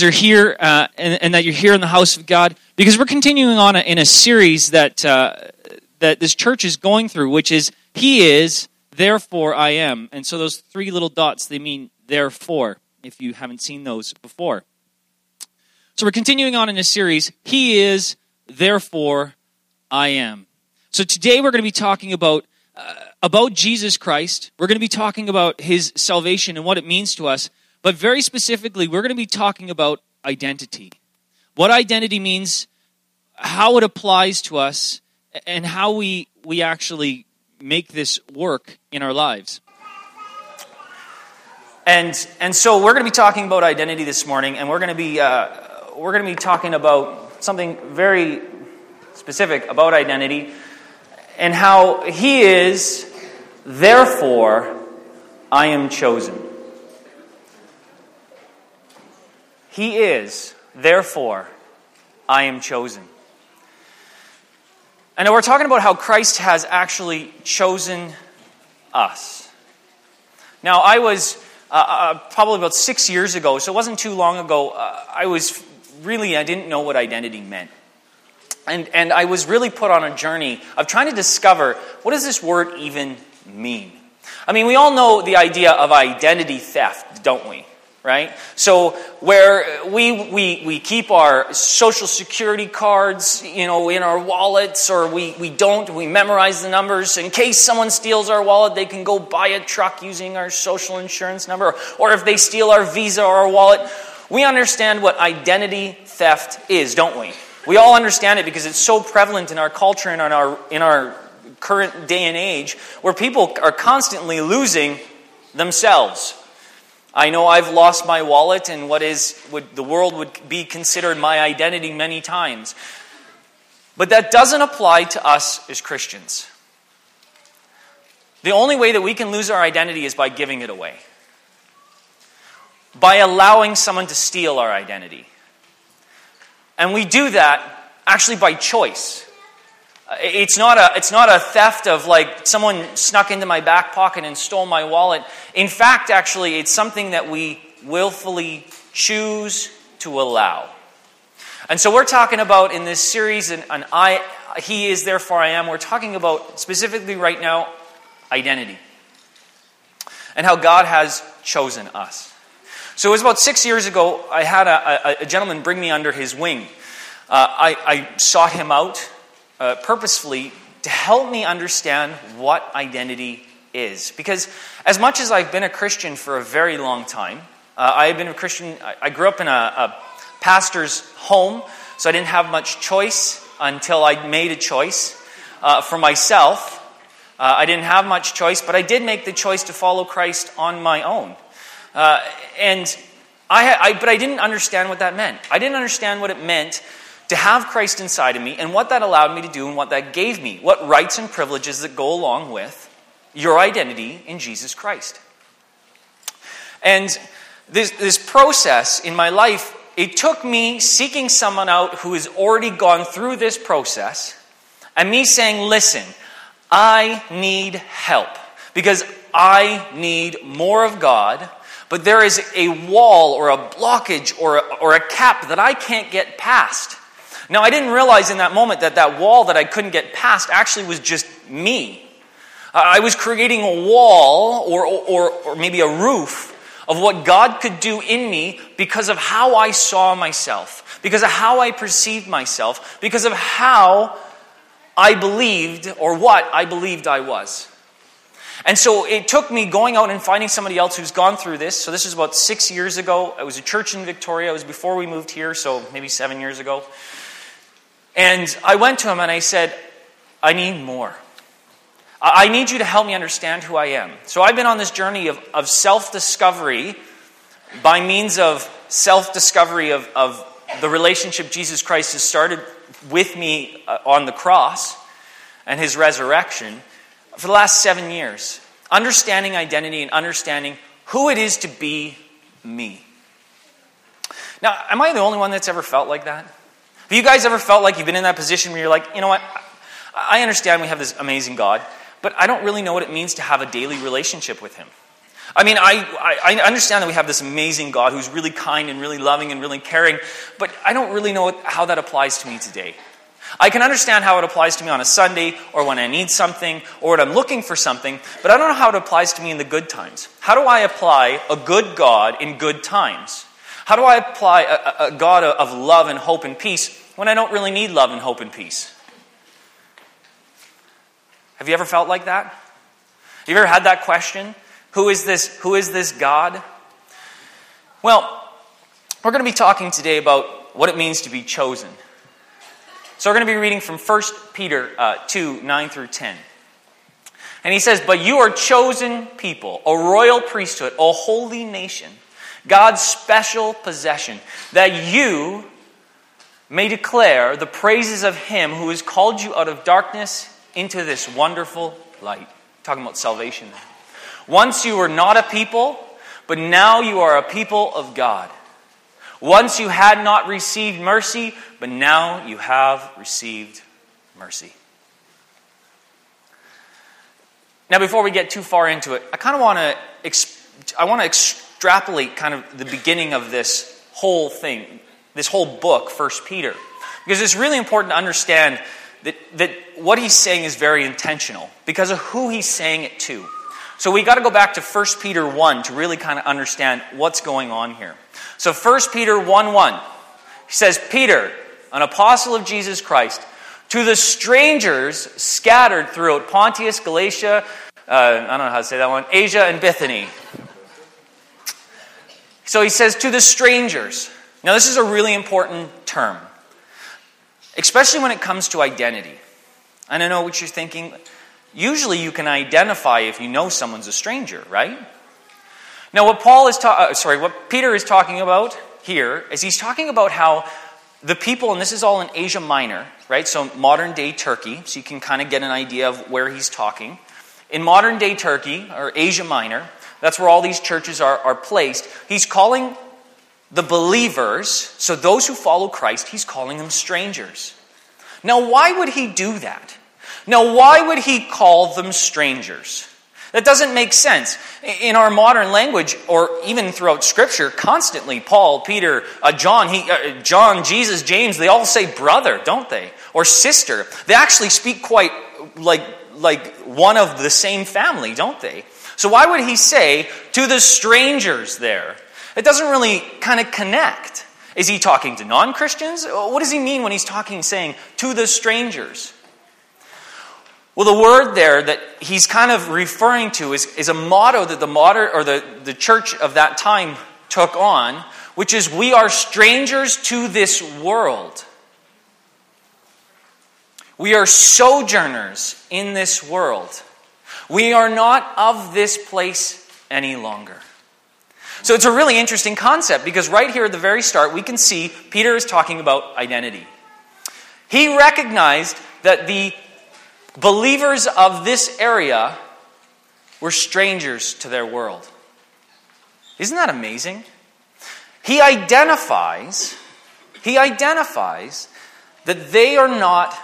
are here and that you're here in the house of God, because we're continuing on in a series that this church is going through, which is He is, therefore I am. And so those three little dots, they mean therefore, if you haven't seen those before. So we're continuing on in a series, He is, therefore I am. So today we're going to be talking about Jesus Christ. We're going to be talking about His salvation and what it means to us. But very specifically, we're going to be talking about identity. What identity means, how it applies to us, and how we actually make this work in our lives. And so we're going to be talking about identity this morning, and we're going to be talking about something very specific about identity and how He is, therefore I am chosen. He is, therefore, I am chosen. And we're talking about how Christ has actually chosen us. Now, I was probably about 6 years ago, so it wasn't too long ago, I didn't know what identity meant. And I was really put on a journey of trying to discover, what does this word even mean? I mean, we all know the idea of identity theft, don't we? Right? So where we keep our social security cards, in our wallets, or we memorize the numbers. In case someone steals our wallet, they can go buy a truck using our social insurance number. Or if they steal our Visa or our wallet, we understand what identity theft is, don't we? We all understand it because it's so prevalent in our culture and in our current day and age, where people are constantly losing themselves. I know I've lost my wallet and what the world would be considered my identity many times. But that doesn't apply to us as Christians. The only way that we can lose our identity is by giving it away. By allowing someone to steal our identity. And we do that actually by choice. It's not a theft of like someone snuck into my back pocket and stole my wallet. In fact, actually, it's something that we willfully choose to allow. And so we're talking about in this series, He is, therefore I am. We're talking about specifically right now, identity. And how God has chosen us. So it was about 6 years ago, I had a gentleman bring me under his wing. I sought him out purposefully to help me understand what identity is. Because as much as I've been a Christian for a very long time, I've been a Christian, I grew up in a pastor's home, so I didn't have much choice until I made a choice for myself. I didn't have much choice, but I did make the choice to follow Christ on my own. But I didn't understand what that meant. I didn't understand what it meant to have Christ inside of me and what that allowed me to do and what that gave me. What rights and privileges that go along with your identity in Jesus Christ. And this process in my life, it took me seeking someone out who has already gone through this process and me saying, listen, I need help because I need more of God, but there is a wall or a blockage or a cap that I can't get past. Now, I didn't realize in that moment that wall that I couldn't get past actually was just me. I was creating a wall or maybe a roof of what God could do in me because of how I saw myself, because of how I perceived myself, because of how I believed or what I believed I was. And so it took me going out and finding somebody else who's gone through this. So this was about 6 years ago. It was a church in Victoria. It was before we moved here, so maybe 7 years ago. And I went to him and I said, I need more. I need you to help me understand who I am. So I've been on this journey of self-discovery by means of self-discovery of the relationship Jesus Christ has started with me on the cross and His resurrection for the last 7 years. Understanding identity and understanding who it is to be me. Now, am I the only one that's ever felt like that? Have you guys ever felt like you've been in that position where you're like, you know what, I understand we have this amazing God, but I don't really know what it means to have a daily relationship with Him. I mean, I understand that we have this amazing God who's really kind and really loving and really caring, but I don't really know how that applies to me today. I can understand how it applies to me on a Sunday or when I need something or when I'm looking for something, but I don't know how it applies to me in the good times. How do I apply a good God in good times? How do I apply a God of love and hope and peace when I don't really need love and hope and peace? Have you ever felt like that? Have you ever had that question? Who is this God? Well, we're going to be talking today about what it means to be chosen. So we're going to be reading from 1 Peter 2, 9 through 10. And he says, "But you are chosen people, a royal priesthood, a holy nation, God's special possession, that you may declare the praises of him who has called you out of darkness into this wonderful light." Talking about salvation. "Once you were not a people, but now you are a people of God. Once you had not received mercy, but now you have received mercy." Now, before we get too far into it, I kind of want to extrapolate kind of the beginning of this whole thing, this whole book, 1 Peter, because it's really important to understand that what he's saying is very intentional because of who he's saying it to. So we got to go back to 1 Peter 1 to really kind of understand what's going on here. So 1 Peter 1:1, he says, "Peter, an apostle of Jesus Christ, to the strangers scattered throughout Pontus, Galatia, I don't know how to say that one, Asia and Bithynia." So he says, to the strangers. Now this is a really important term, especially when it comes to identity. And I know what you're thinking. Usually you can identify if you know someone's a stranger, right? Now what Peter is talking about here is he's talking about how the people, and this is all in Asia Minor, right? So modern day Turkey, so you can kind of get an idea of where he's talking. In modern day Turkey, or Asia Minor, that's where all these churches are placed. He's calling the believers, so those who follow Christ, he's calling them strangers. Now why would he do that? Now why would he call them strangers? That doesn't make sense. In our modern language, or even throughout Scripture, constantly, Paul, Peter, John, Jesus, James, they all say brother, don't they? Or sister. They actually speak quite like one of the same family, don't they? So why would he say, to the strangers there? It doesn't really kind of connect. Is he talking to non-Christians? What does he mean when he's saying, to the strangers? Well, the word there that he's kind of referring to is a motto that the church of that time took on, which is, we are strangers to this world. We are sojourners in this world. We are not of this place any longer. So it's a really interesting concept because right here at the very start we can see Peter is talking about identity. He recognized that the believers of this area were strangers to their world. Isn't that amazing? He identifies that they are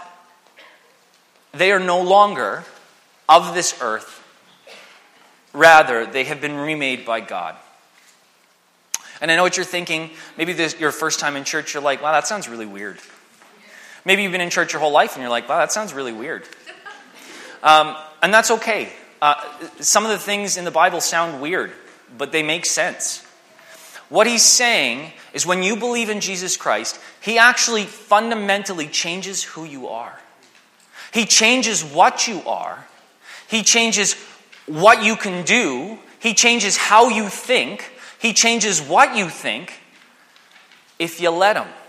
no longer of this earth. Rather, they have been remade by God. And I know what you're thinking. Maybe this is your first time in church. You're like, wow, that sounds really weird. Maybe you've been in church your whole life and you're like, wow, that sounds really weird. And that's okay. Some of the things in the Bible sound weird, but they make sense. What he's saying is when you believe in Jesus Christ, he actually fundamentally changes who you are. He changes what you are. He changes what you can do. He changes how you think. He changes what you think if you let him.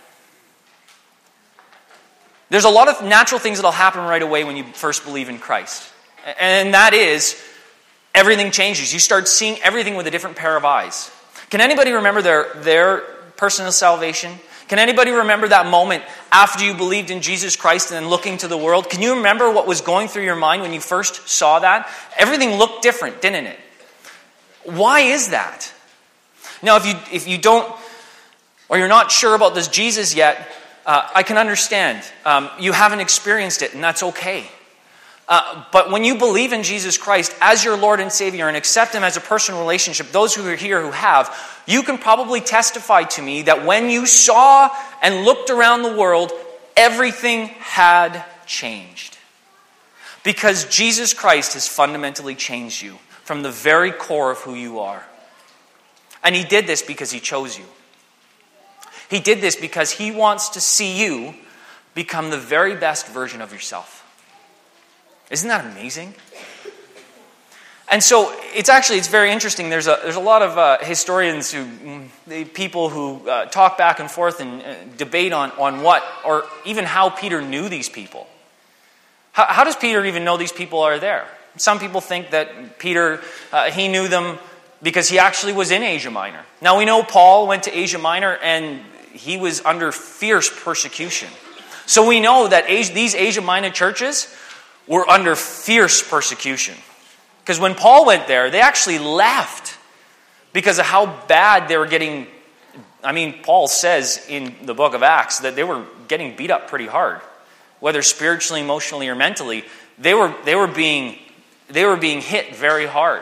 There's a lot of natural things that'll happen right away when you first believe in Christ. And that is, everything changes. You start seeing everything with a different pair of eyes. Can anybody remember their personal salvation? Can anybody remember that moment after you believed in Jesus Christ and then looking to the world? Can you remember what was going through your mind when you first saw that? Everything looked different, didn't it? Why is that? Now, if you don't, or you're not sure about this Jesus yet, I can understand. You haven't experienced it, and that's okay. But when you believe in Jesus Christ as your Lord and Savior and accept Him as a personal relationship, those who are here who have, you can probably testify to me that when you saw and looked around the world, everything had changed. Because Jesus Christ has fundamentally changed you from the very core of who you are. And He did this because He chose you. He did this because He wants to see you become the very best version of yourself. Isn't that amazing? And so it's very interesting. There's a lot of historians people who talk back and forth and debate on what or even how Peter knew these people. How does Peter even know these people are there? Some people think that Peter he knew them because he actually was in Asia Minor. Now we know Paul went to Asia Minor and he was under fierce persecution. So we know that these Asia Minor churches were under fierce persecution. Because when Paul went there, they actually left because of how bad they were getting. I mean, Paul says in the book of Acts that they were getting beat up pretty hard. Whether spiritually, emotionally, or mentally, they were being hit very hard.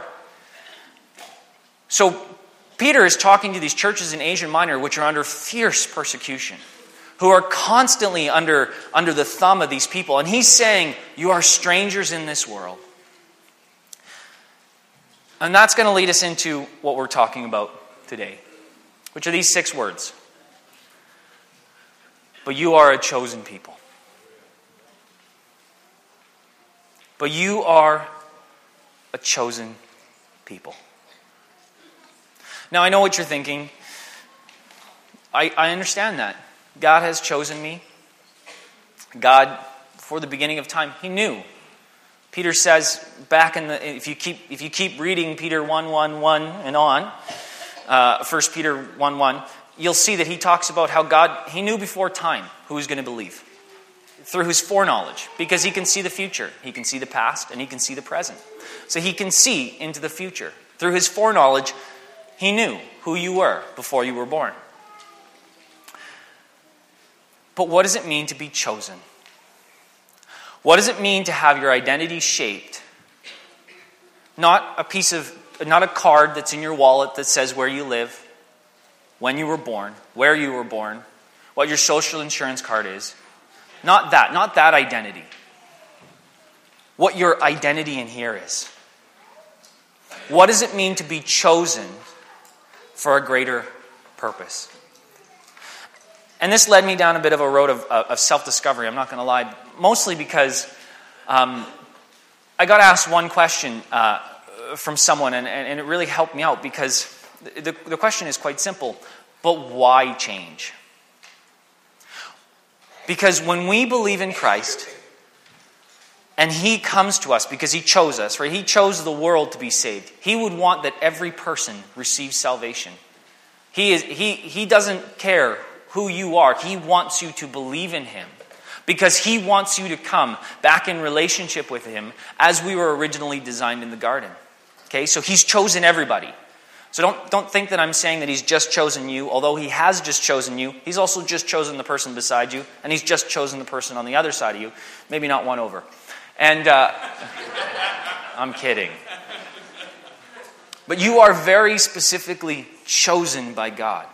So Peter is talking to these churches in Asia Minor which are under fierce persecution, who are constantly under the thumb of these people. And he's saying, you are strangers in this world. And that's going to lead us into what we're talking about today, which are these 6 words. But you are a chosen people. But you are a chosen people. Now, I know what you're thinking. I understand that. God has chosen me. God, before the beginning of time, He knew. Peter says back in the if you keep reading Peter 1:1 and on, 1 Peter 1:1, you'll see that he talks about how God, He knew before time who was going to believe through His foreknowledge, because He can see the future, He can see the past, and He can see the present. So He can see into the future. Through His foreknowledge, He knew who you were before you were born. But what does it mean to be chosen? What does it mean to have your identity shaped? Not a card that's in your wallet that says where you live, when you were born, where you were born, what your social insurance card is. Not that identity. What your identity in here is. What does it mean to be chosen for a greater purpose? And this led me down a bit of a road of self-discovery, I'm not going to lie. Mostly because I got asked one question from someone, and it really helped me out, because the question is quite simple. But why change? Because when we believe in Christ, and He comes to us because He chose us, right? He chose the world to be saved. He would want that every person receives salvation. He doesn't care who you are. He wants you to believe in Him because He wants you to come back in relationship with Him as we were originally designed in the garden. Okay, so He's chosen everybody. So don't think that I'm saying that He's just chosen you. Although He has just chosen you, He's also just chosen the person beside you, and He's just chosen the person on the other side of you. Maybe not one over. And I'm kidding. But you are very specifically chosen by God.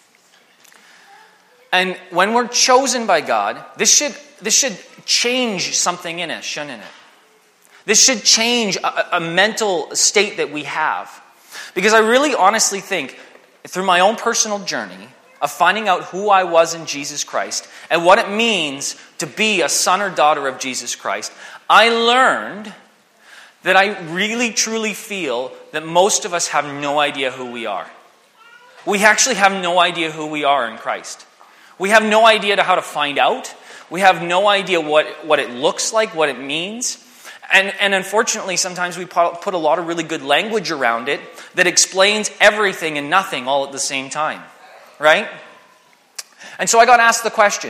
And when we're chosen by God, this should change something in us, shouldn't it? This should change a mental state that we have. Because I really honestly think, through my own personal journey of finding out who I was in Jesus Christ and what it means to be a son or daughter of Jesus Christ, I learned that I really truly feel that most of us have no idea who we are. We actually have no idea who we are in Christ. We have no idea how to find out. We have no idea what it looks like, what it means. And unfortunately, sometimes we put a lot of really good language around it that explains everything and nothing all at the same time. Right? And so I got asked the question,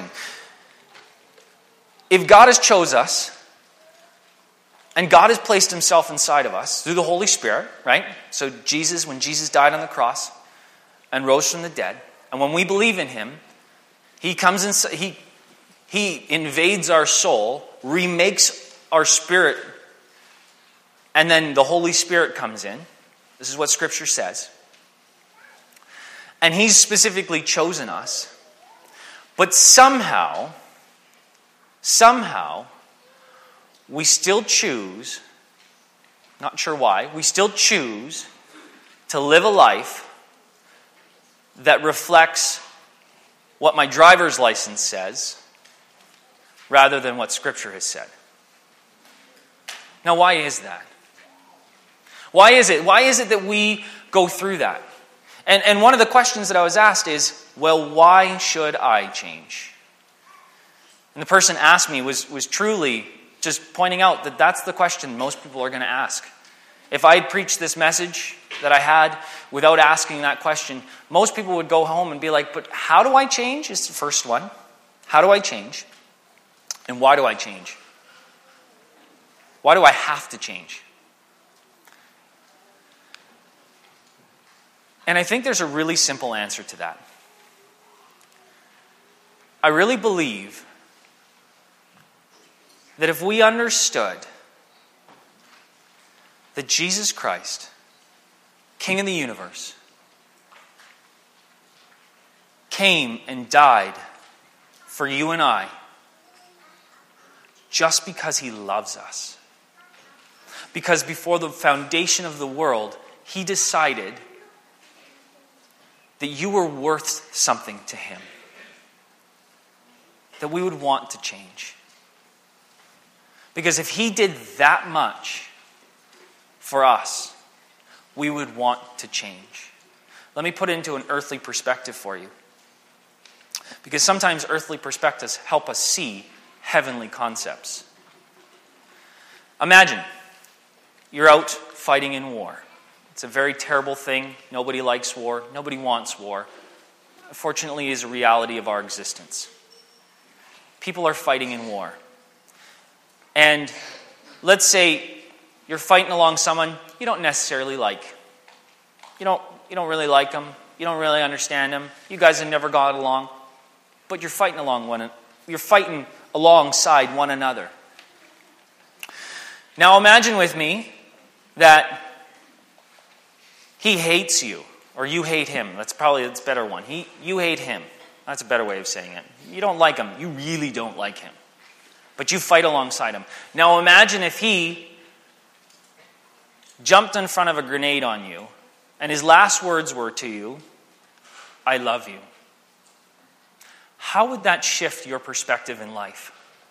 if God has chose us, and God has placed Himself inside of us through the Holy Spirit, right? So when Jesus died on the cross and rose from the dead, and when we believe in Him, He comes inside, He invades our soul, remakes our spirit, and then the Holy Spirit comes in. This is what Scripture says. And He's specifically chosen us. But somehow, we still choose, not sure why, we still choose to live a life that reflects what my driver's license says rather than what Scripture has said. Now, why is that? Why is it that we go through that? And one of the questions that I was asked is, well, why should I change? And the person asked me was truly just pointing out that that's the question most people are going to ask. If I had preached this message that I had without asking that question, most people would go home and be like, but how do I change? Is the first one. How do I change? And why do I change? Why do I have to change? And I think there's a really simple answer to that. I really believe that if we understood that Jesus Christ, King of the universe, came and died for you and I just because He loves us. Because before the foundation of the world, He decided that you were worth something to Him, that we would want to change. Because if He did that much for us, we would want to change. Let me put it into an earthly perspective for you. Because sometimes earthly perspectives help us see heavenly concepts. Imagine you're out fighting in war. It's a very terrible thing. Nobody likes war. Nobody wants war. Unfortunately, it is a reality of our existence. People are fighting in war. And let's say you're fighting along someone you don't necessarily like. You don't really like them. You don't really understand them. You guys have never got along. But you're fighting alongside one another. Now imagine with me that he hates you, or you hate him. That's a better one. You hate him. That's a better way of saying it. You don't like him. You really don't like him. But you fight alongside him. Now imagine if he jumped in front of a grenade on you, and his last words were to you, "I love you." How would that shift your perspective in life?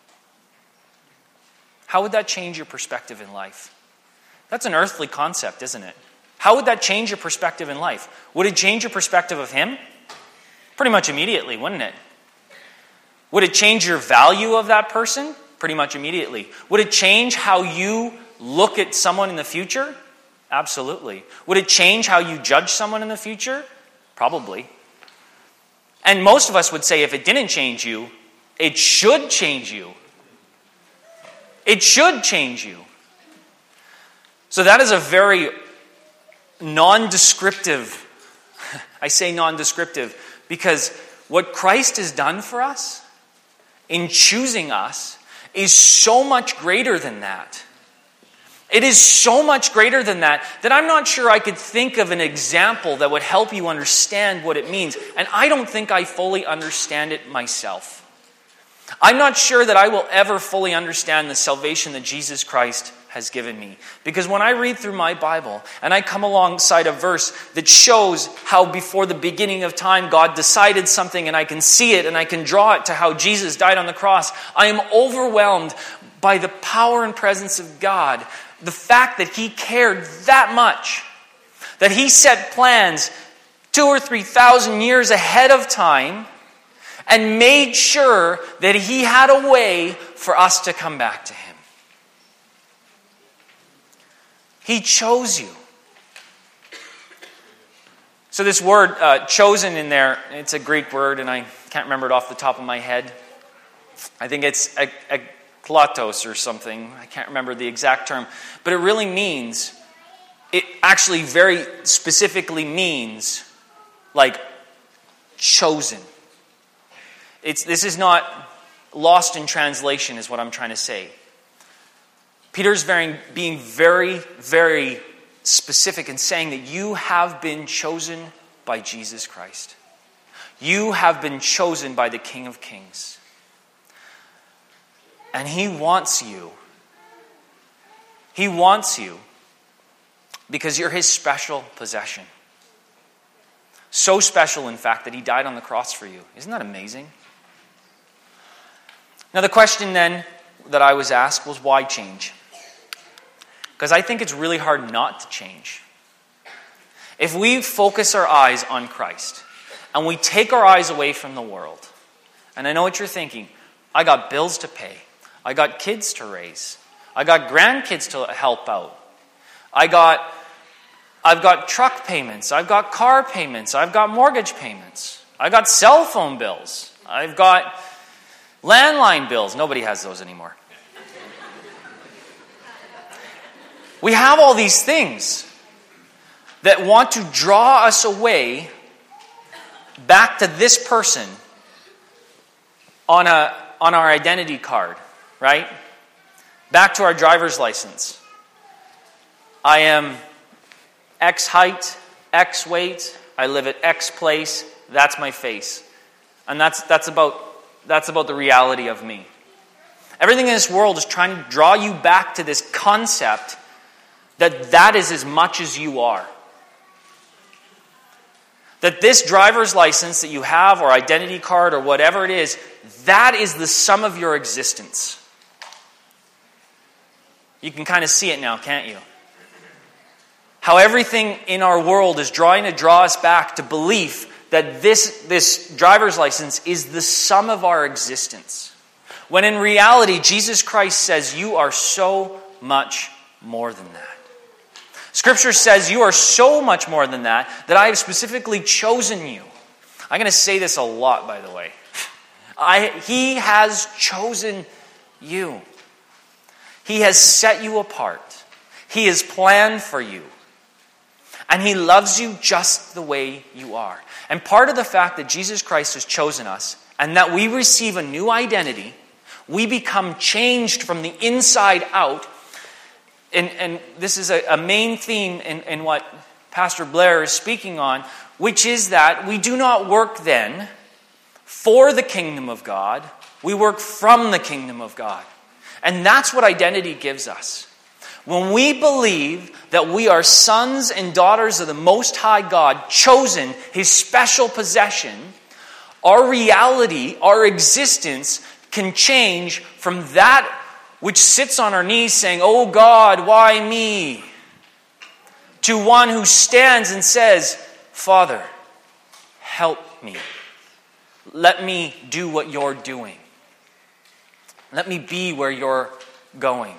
How would that change your perspective in life? That's an earthly concept, isn't it? How would that change your perspective in life? Would it change your perspective of him? Pretty much immediately, wouldn't it? Would it change your value of that person? Pretty much immediately. Would it change how you look at someone in the future? Absolutely. Would it change how you judge someone in the future? Probably. And most of us would say if it didn't change you, it should change you. It should change you. So that is a very non-descriptive, I say non-descriptive, because what Christ has done for us in choosing us is so much greater than that. It is so much greater than that I'm not sure I could think of an example that would help you understand what it means. And I don't think I fully understand it myself. I'm not sure that I will ever fully understand the salvation that Jesus Christ has given me. Because when I read through my Bible and I come alongside a verse that shows how before the beginning of time God decided something, and I can see it and I can draw it to how Jesus died on the cross, I am overwhelmed by the power and presence of God. The fact that He cared that much, that He set plans 2,000 or 3,000 years ahead of time and made sure that He had a way for us to come back to Him. He chose you. So this word, chosen in there, it's a Greek word, and I can't remember it off the top of my head. I think it's ekklatos or something. I can't remember the exact term. But it really means, it actually very specifically means, like, chosen. This is not lost in translation, is what I'm trying to say. Peter's being very, very specific in saying that you have been chosen by Jesus Christ. You have been chosen by the King of Kings. And he wants you. He wants you because you're his special possession. So special, in fact, that he died on the cross for you. Isn't that amazing? Now, the question then that I was asked was, why change? Because I think it's really hard not to change. If we focus our eyes on Christ and we take our eyes away from the world, and I know what you're thinking, I got bills to pay, I got kids to raise, I got grandkids to help out, I've got truck payments, I've got car payments, I've got mortgage payments, I've got cell phone bills, I've got landline bills. Nobody has those anymore. We have all these things that want to draw us away back to this person on our identity card, right? Back to our driver's license. I am X height, X weight, I live at X place, that's my face. And that's about the reality of me. Everything in this world is trying to draw you back to this concept that is as much as you are. That this driver's license that you have, or identity card, or whatever it is, that is the sum of your existence. You can kind of see it now, can't you? How everything in our world is trying to draw us back to belief that this driver's license is the sum of our existence. When in reality, Jesus Christ says you are so much more than that. Scripture says you are so much more than that I have specifically chosen you. I'm going to say this a lot, by the way. He has chosen you. He has set you apart. He has planned for you. And he loves you just the way you are. And part of the fact that Jesus Christ has chosen us and that we receive a new identity, we become changed from the inside out. And this is a main theme in what Pastor Blair is speaking on, which is that we do not work then for the kingdom of God. We work from the kingdom of God. And that's what identity gives us. When we believe that we are sons and daughters of the Most High God, chosen, his special possession, our reality, our existence can change from that which sits on our knees saying, "Oh God, why me?" to one who stands and says, "Father, help me. Let me do what you're doing. Let me be where you're going."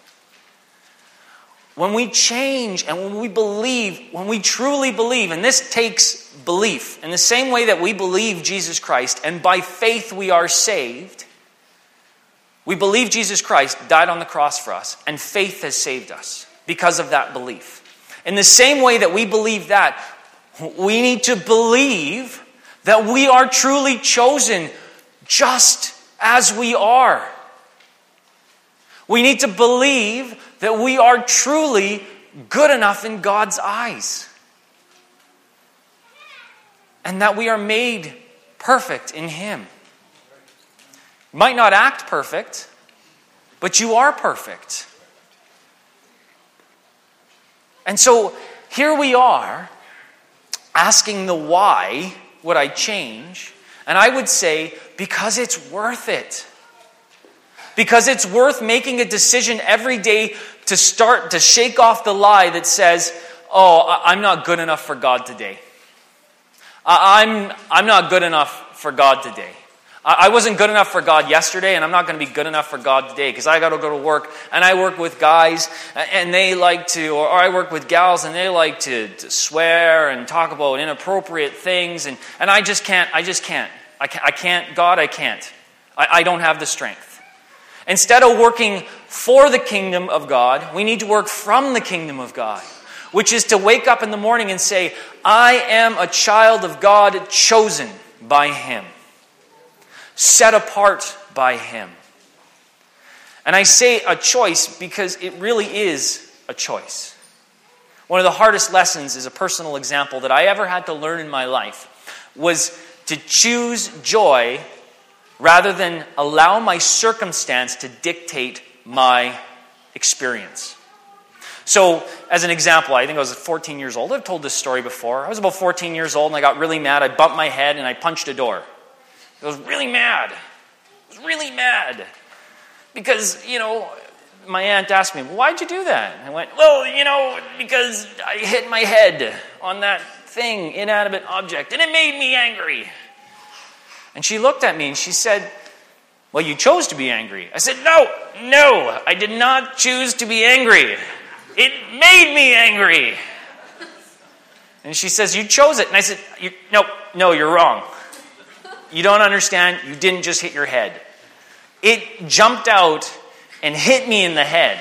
When we change and when we believe, when we truly believe, and this takes belief, in the same way that we believe Jesus Christ and by faith we are saved, we believe Jesus Christ died on the cross for us and faith has saved us because of that belief. In the same way that we believe that, we need to believe that we are truly chosen just as we are. We need to believe that we are truly good enough in God's eyes. And that we are made perfect in him. You might not act perfect, but you are perfect. And so here we are asking the why would I change? And I would say because it's worth it. Because it's worth making a decision every day to start to shake off the lie that says, "Oh, I'm not good enough for God today. I'm not good enough for God today. I wasn't good enough for God yesterday, and I'm not going to be good enough for God today because I got to go to work, and I work with guys, and they like to, or I work with gals, and they like to swear and talk about inappropriate things, and I just can't. I can't. God, I can't. I don't have the strength." Instead of working for the kingdom of God, we need to work from the kingdom of God, which is to wake up in the morning and say, "I am a child of God, chosen by him, set apart by him." And I say a choice because it really is a choice. One of the hardest lessons is a personal example that I ever had to learn in my life was to choose joy rather than allow my circumstance to dictate my experience. So, as an example, I think I was 14 years old. I've told this story before. I was about 14 years old and I got really mad. I bumped my head and I punched a door. I was really mad. I was really mad. Because, my aunt asked me, why'd you do that? And I went, because I hit my head on that thing, inanimate object, and it made me angry. And she looked at me and she said, well, you chose to be angry. I said, no, I did not choose to be angry. It made me angry. And she says, you chose it. And I said, no, you're wrong. You don't understand. You didn't just hit your head. It jumped out and hit me in the head.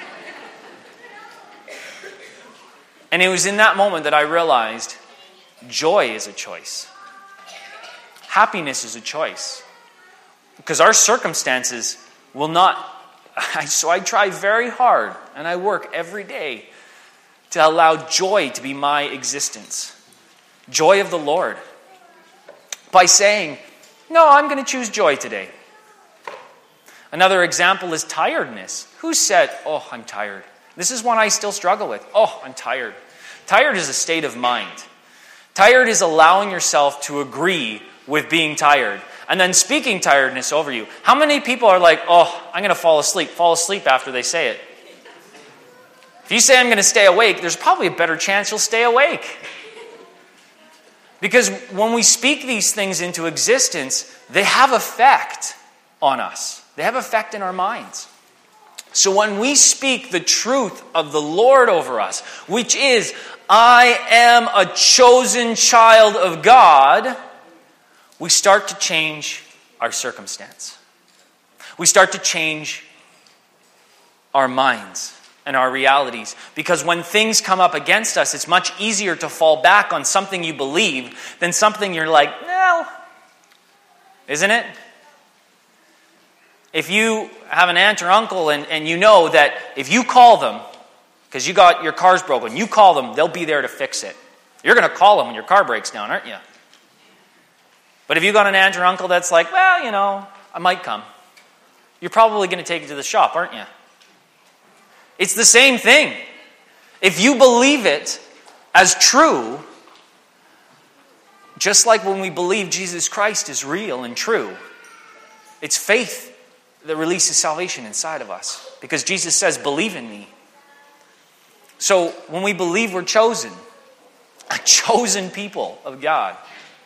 And it was in that moment that I realized joy is a choice. Happiness is a choice. Because our circumstances will not. So I try very hard and I work every day to allow joy to be my existence. Joy of the Lord. By saying, no, I'm going to choose joy today. Another example is tiredness. Who said, oh, I'm tired? This is one I still struggle with. Oh, I'm tired. Tired is a state of mind. Tired is allowing yourself to agree with being tired and then speaking tiredness over you. How many people are like, oh, I'm going to fall asleep after they say it? If you say I'm going to stay awake, there's probably a better chance you'll stay awake. Because when we speak these things into existence, they have effect on us. They have effect in our minds. So when we speak the truth of the Lord over us, which is, I am a chosen child of God, we start to change our circumstance. We start to change our minds and our realities. Because when things come up against us, it's much easier to fall back on something you believe than something you're like, no. Isn't it? If you have an aunt or uncle and you know that if you call them, because your car's broken, you call them, they'll be there to fix it. You're going to call them when your car breaks down, aren't you? But if you got an aunt or uncle that's like, well, I might come. You're probably going to take it to the shop, aren't you? It's the same thing. If you believe it as true, just like when we believe Jesus Christ is real and true, it's faith that releases salvation inside of us. Because Jesus says, believe in me. So when we believe we're chosen, a chosen people of God,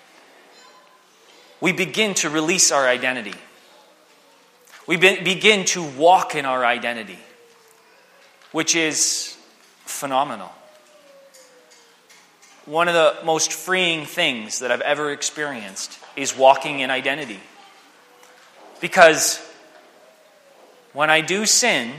we begin to release our identity. We begin to walk in our identity, which is phenomenal. One of the most freeing things that I've ever experienced is walking in identity. Because when I do sin,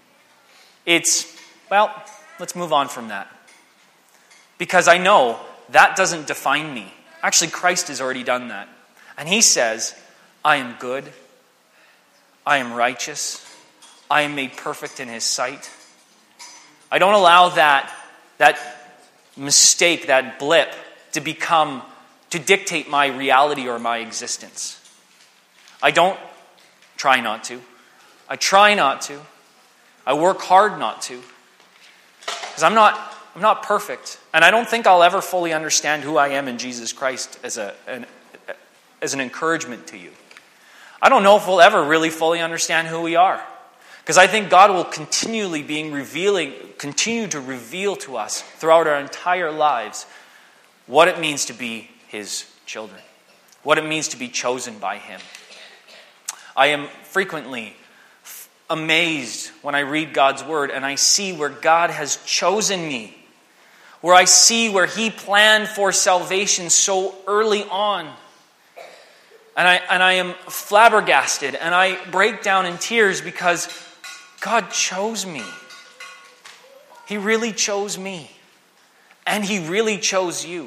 let's move on from that. Because I know that doesn't define me. Actually, Christ has already done that. And he says, I am good. I am righteous. I am made perfect in his sight. I don't allow that mistake, that blip, to dictate my reality or my existence. I don't try not to. I try not to. I work hard not to. Because I'm not perfect. And I don't think I'll ever fully understand who I am in Jesus Christ as an encouragement to you. I don't know if we'll ever really fully understand who we are. Because I think God will continue to reveal to us throughout our entire lives what it means to be his children. What it means to be chosen by him. I am frequently amazed when I read God's word and I see where God has chosen me. Where I see where he planned for salvation so early on. And I am flabbergasted and I break down in tears because God chose me. He really chose me. And he really chose you.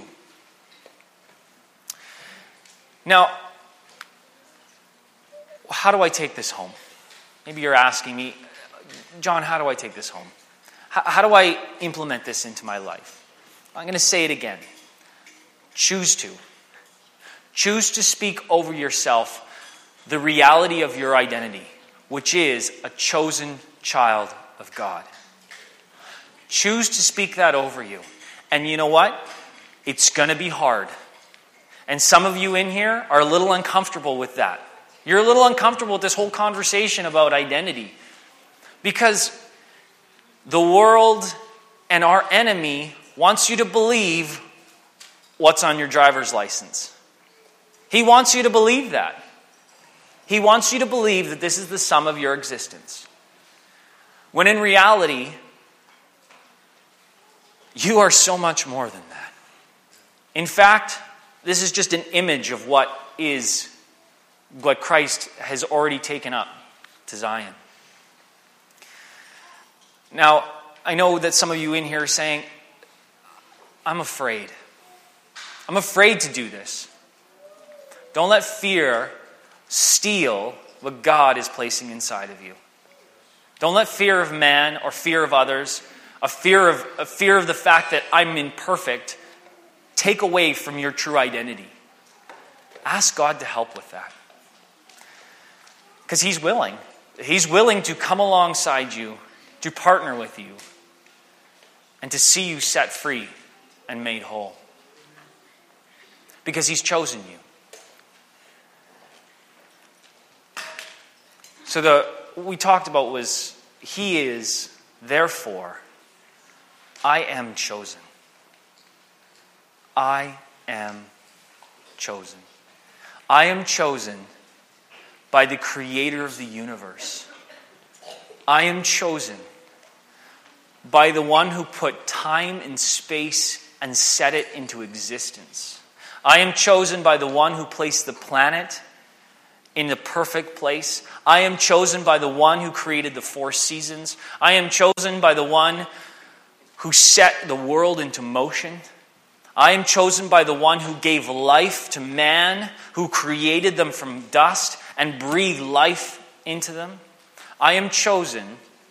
Now, how do I take this home? Maybe you're asking me, John, how do I take this home? How do I implement this into my life? I'm going to say it again. Choose to. Choose to speak over yourself the reality of your identity, which is a chosen child of God. Choose to speak that over you. And you know what? It's going to be hard. And some of you in here are a little uncomfortable with that. You're a little uncomfortable with this whole conversation about identity. Because the world and our enemy wants you to believe what's on your driver's license. He wants you to believe that. He wants you to believe that this is the sum of your existence. When in reality, you are so much more than that. In fact, this is just an image of what Christ has already taken up to Zion. Now, I know that some of you in here are saying, I'm afraid. I'm afraid to do this. Don't let fear steal what God is placing inside of you. Don't let fear of man or fear of others, a fear of the fact that I'm imperfect, take away from your true identity. Ask God to help with that. Because He's willing. He's willing to come alongside you, to partner with you, and to see you set free and made whole. Because He's chosen you. So what we talked about was, He is, therefore, I am chosen. I am chosen. I am chosen by the Creator of the universe. I am chosen by the one who put time and space and set it into existence. I am chosen by the one who placed the planet in the perfect place. I am chosen by the one who created the 4 seasons. I am chosen by the one who set the world into motion. I am chosen by the one who gave life to man, who created them from dust and breathed life into them. I am chosen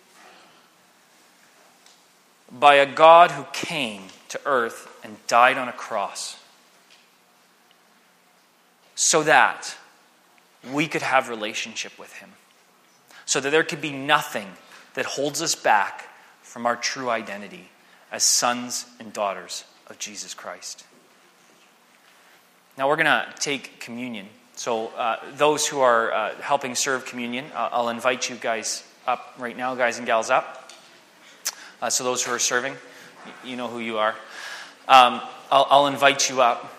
by a God who came to earth and died on a cross so that we could have relationship with Him, so that there could be nothing that holds us back from our true identity as sons and daughters of Jesus Christ. Now we're going to take communion. So those who are helping serve communion, I'll invite you guys up right now, guys and gals up. So those who are serving, you know who you are. I'll invite you up.